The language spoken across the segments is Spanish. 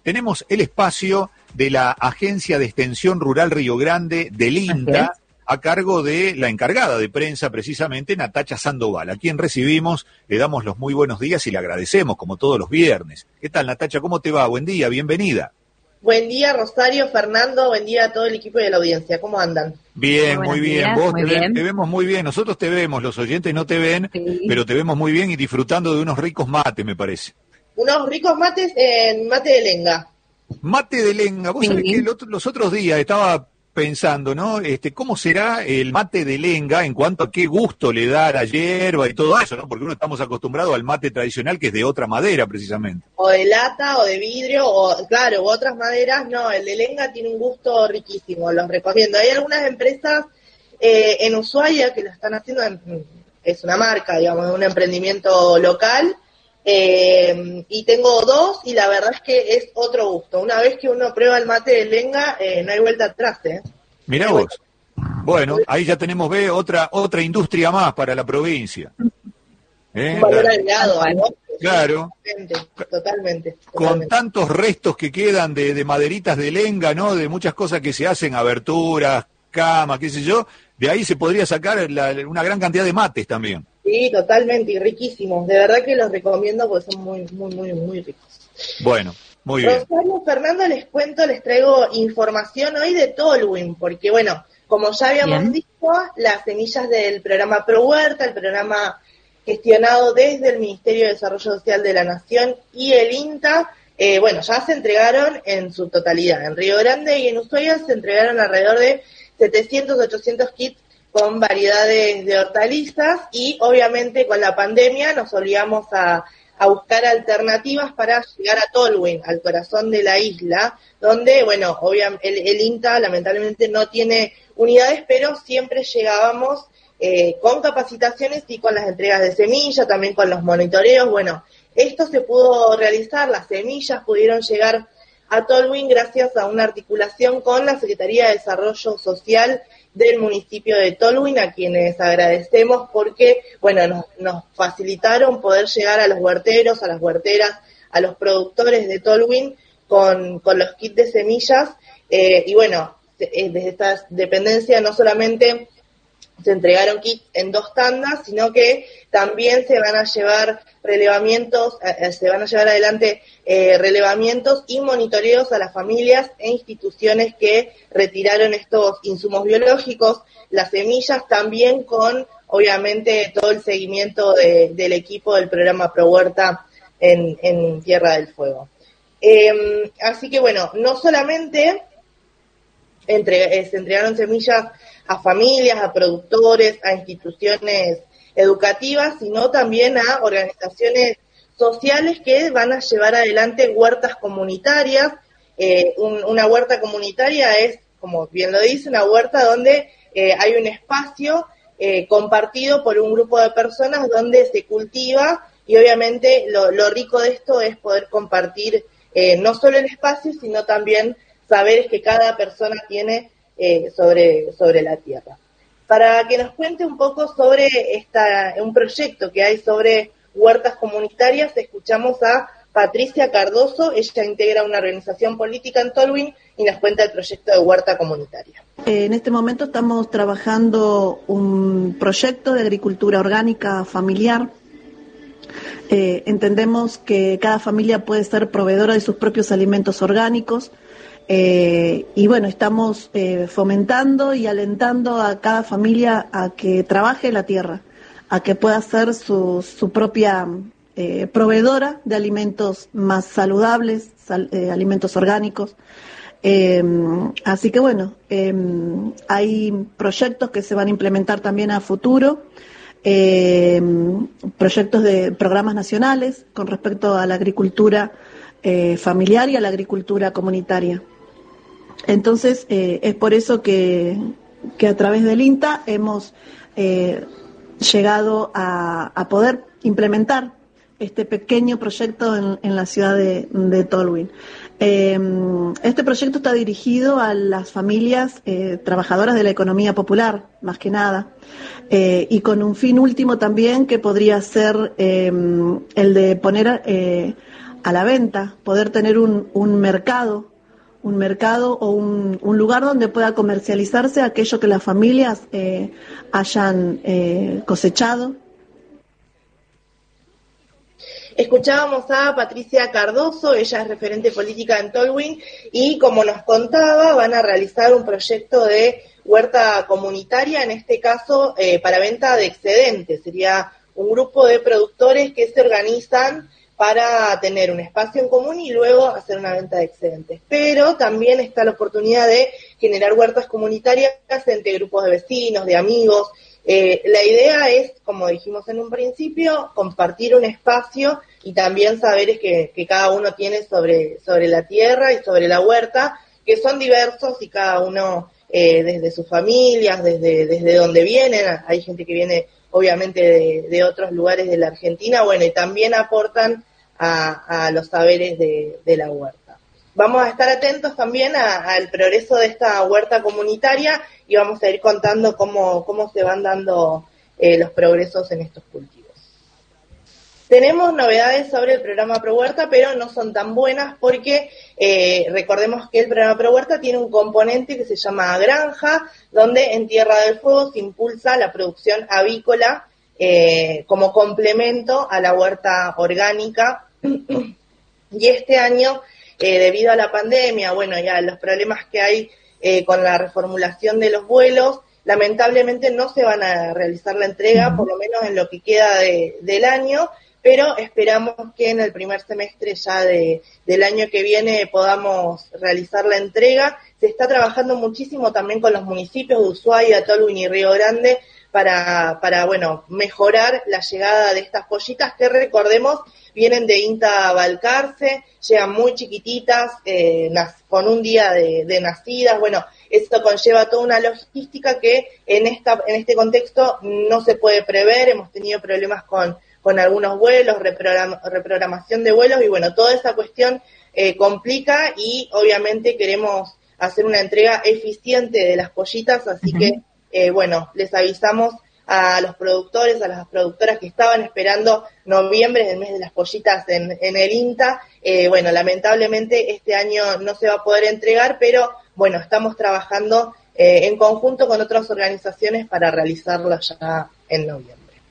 tenemos el espacio de la Agencia de Extensión Rural Río Grande, del INTA, a cargo de la encargada de prensa, precisamente, Natacha Sandoval, a quien recibimos, le damos los muy buenos días y le agradecemos, como todos los viernes. ¿Qué tal, Natacha? ¿Cómo te va? Buen día, bienvenida. Buen día, Rosario, Fernando, buen día a todo el equipo de la audiencia. ¿Cómo andan? Bien, muy bien. Días, Vos muy te vemos muy bien. Nosotros te vemos, los oyentes no te ven, sí, pero te vemos muy bien y disfrutando de unos ricos mates, me parece. Unos ricos mates en mate de lenga. Mate de lenga. Vos sí. sabés que los otros días estaba pensando, ¿no? ¿Cómo será el mate de lenga en cuanto a qué gusto le da a la hierba y todo eso, ¿no? Porque uno estamos acostumbrados al mate tradicional que es de otra madera, precisamente. O de lata, o de vidrio, o claro, u otras maderas. No, el de lenga tiene un gusto riquísimo, los recomiendo. Hay algunas empresas en Ushuaia que lo están haciendo, es una marca, digamos, un emprendimiento local, y tengo dos, y la verdad es que es otro gusto. Una vez que uno prueba el mate de lenga, no hay vuelta atrás, Mirá vos. Bueno, ahí ya tenemos, otra industria más para la provincia. Un valor agregado, ¿no? Claro. Totalmente. Con tantos restos que quedan de maderitas de lenga, ¿no? De muchas cosas que se hacen, aberturas, camas, qué sé yo, de ahí se podría sacar una gran cantidad de mates también. Sí, totalmente, y riquísimos. De verdad que los recomiendo porque son muy, muy, muy, muy ricos. Bueno, muy bien. Rosario, Fernando, les traigo información hoy de Tolwyn, porque bueno, como ya habíamos dicho, las semillas del programa Pro Huerta, el programa gestionado desde el Ministerio de Desarrollo Social de la Nación y el INTA, ya se entregaron en su totalidad. En Río Grande y en Ushuaia se entregaron alrededor de 700, 800 kits con variedades de hortalizas, y obviamente con la pandemia nos obligamos a buscar alternativas para llegar a Tolwyn, al corazón de la isla, donde, bueno, obviamente el INTA lamentablemente no tiene unidades, pero siempre llegábamos con capacitaciones y con las entregas de semillas, también con los monitoreos. Bueno, esto se pudo realizar, las semillas pudieron llegar a Tolwyn gracias a una articulación con la Secretaría de Desarrollo Social del municipio de Tolwyn, a quienes agradecemos porque, bueno, nos facilitaron poder llegar a los huerteros, a las huerteras, a los productores de Tolwyn con los kits de semillas, y bueno, desde esta dependencia no solamente se entregaron kits en 2 tandas, sino que también se van a llevar relevamientos, se van a llevar adelante relevamientos y monitoreos a las familias e instituciones que retiraron estos insumos biológicos, las semillas, también con, obviamente, todo el seguimiento del equipo del programa Pro Huerta en Tierra del Fuego. Así que, bueno, no solamente se entregaron semillas a familias, a productores, a instituciones educativas, sino también a organizaciones sociales que van a llevar adelante huertas comunitarias. Una huerta comunitaria es, como bien lo dice, una huerta donde hay un espacio compartido por un grupo de personas donde se cultiva, y obviamente lo rico de esto es poder compartir no solo el espacio, sino también saberes que cada persona tiene sobre la tierra. Para que nos cuente un poco sobre un proyecto que hay sobre huertas comunitarias, escuchamos a Patricia Cardoso. Ella integra una organización política en Tolwyn y nos cuenta el proyecto de huerta comunitaria. En este momento estamos trabajando un proyecto de agricultura orgánica familiar. Entendemos que cada familia puede ser proveedora de sus propios alimentos orgánicos. Y bueno, estamos fomentando y alentando a cada familia a que trabaje la tierra, a que pueda ser su propia proveedora de alimentos más saludables, alimentos orgánicos. Así que bueno, hay proyectos que se van a implementar también a futuro, proyectos de programas nacionales con respecto a la agricultura familiar y a la agricultura comunitaria. Entonces, es por eso que a través del INTA hemos llegado a poder implementar este pequeño proyecto en la ciudad de Tolwyn. Este proyecto está dirigido a las familias trabajadoras de la economía popular, más que nada, y con un fin último también que podría ser el de poner a la venta, poder tener un mercado o un lugar donde pueda comercializarse aquello que las familias hayan cosechado. Escuchábamos a Patricia Cardoso, ella es referente política en Tolwyn, y como nos contaba, van a realizar un proyecto de huerta comunitaria, en este caso para venta de excedentes. Sería un grupo de productores que se organizan para tener un espacio en común y luego hacer una venta de excedentes. Pero también está la oportunidad de generar huertas comunitarias entre grupos de vecinos, de amigos. La idea es, como dijimos en un principio, compartir un espacio y también saberes que cada uno tiene sobre la tierra y sobre la huerta, que son diversos y cada uno desde sus familias, desde donde vienen. Hay gente que viene obviamente de otros lugares de la Argentina, bueno, y también aportan a los saberes de la huerta. Vamos a estar atentos también al progreso de esta huerta comunitaria y vamos a ir contando cómo se van dando los progresos en estos cultivos. Tenemos novedades sobre el programa Pro Huerta, pero no son tan buenas porque recordemos que el programa Pro Huerta tiene un componente que se llama granja, donde en Tierra del Fuego se impulsa la producción avícola como complemento a la huerta orgánica. Y este año, debido a la pandemia, bueno, ya los problemas que hay con la reformulación de los vuelos, lamentablemente no se van a realizar la entrega, por lo menos en lo que queda del año, pero esperamos que en el primer semestre ya del año que viene podamos realizar la entrega. Se está trabajando muchísimo también con los municipios de Ushuaia, Tolwyn y Río Grande para bueno, mejorar la llegada de estas pollitas que, recordemos, vienen de INTA Balcarce, llegan muy chiquititas, con un día de nacidas. Bueno, esto conlleva toda una logística que en este contexto no se puede prever. Hemos tenido problemas con algunos vuelos, reprogramación de vuelos, y bueno, toda esa cuestión complica, y obviamente queremos hacer una entrega eficiente de las pollitas, así que bueno, les avisamos a los productores, a las productoras que estaban esperando noviembre, el mes de las pollitas en el INTA. Bueno, lamentablemente este año no se va a poder entregar, pero bueno, estamos trabajando en conjunto con otras organizaciones para realizarlo ya en noviembre.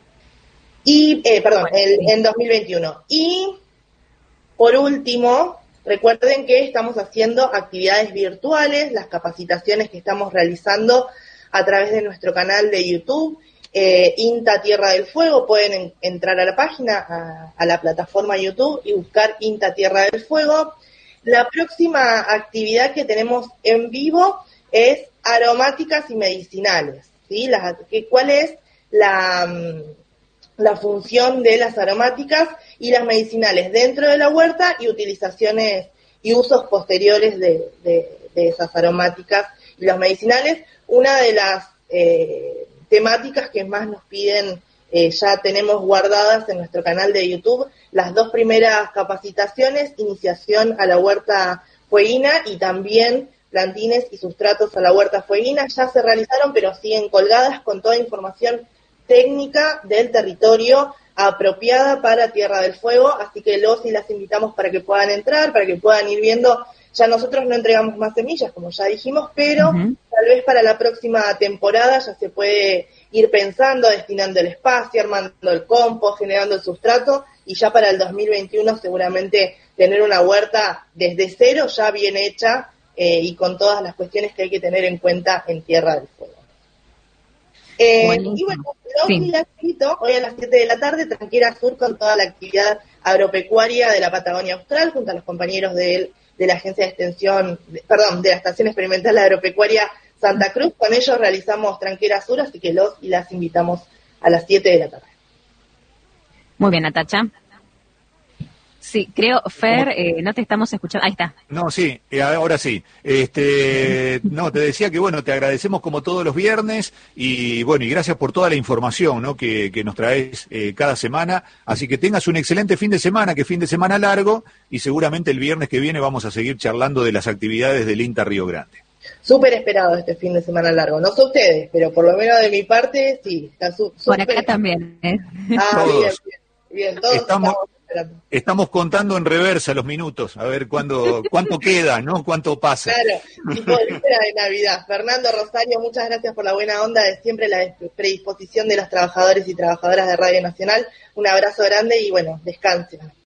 Y, en 2021. Y, por último, recuerden que estamos haciendo actividades virtuales, las capacitaciones que estamos realizando a través de nuestro canal de YouTube, INTA Tierra del Fuego. Pueden entrar a la página, a la plataforma YouTube y buscar INTA Tierra del Fuego. La próxima actividad que tenemos en vivo es aromáticas y medicinales, ¿sí? ¿Cuál es la función de las aromáticas y las medicinales dentro de la huerta y utilizaciones y usos posteriores de esas aromáticas y los medicinales? Una de las temáticas que más nos piden, ya tenemos guardadas en nuestro canal de YouTube, las 2 primeras capacitaciones, iniciación a la huerta fueguina y también plantines y sustratos a la huerta fueguina, ya se realizaron, pero siguen colgadas con toda información técnica del territorio apropiada para Tierra del Fuego, así que los y las invitamos para que puedan entrar, para que puedan ir viendo. Ya nosotros no entregamos más semillas, como ya dijimos, pero tal vez para la próxima temporada ya se puede ir pensando, destinando el espacio, armando el compost, generando el sustrato, y ya para el 2021 seguramente tener una huerta desde cero ya bien hecha y con todas las cuestiones que hay que tener en cuenta en Tierra del Fuego. Y bueno, hoy a las 7 de la tarde, Tranquera Sur con toda la actividad agropecuaria de la Patagonia Austral, junto a los compañeros de la Agencia de Extensión, de la Estación Experimental Agropecuaria Santa Cruz. Con ellos realizamos Tranquera Sur, así que los y las invitamos a las 7 de la tarde. Muy bien, Natacha. Sí, creo, Fer, no te estamos escuchando. Ahí está. No, sí, ahora sí. No, te decía que, bueno, te agradecemos como todos los viernes y, bueno, y gracias por toda la información, ¿no?, que nos traes cada semana. Así que tengas un excelente fin de semana, que fin de semana largo, y seguramente el viernes que viene vamos a seguir charlando de las actividades del INTA Río Grande. Súper esperado este fin de semana largo. No sé ustedes, pero por lo menos de mi parte, sí. Está por acá también, Ah, bien, todos estamos contando en reversa los minutos, a ver cuánto queda, ¿no? Cuánto pasa. Claro, tipo de víspera de Navidad. Fernando Rosario, muchas gracias por la buena onda de siempre, la predisposición de los trabajadores y trabajadoras de Radio Nacional. Un abrazo grande y bueno, descansen.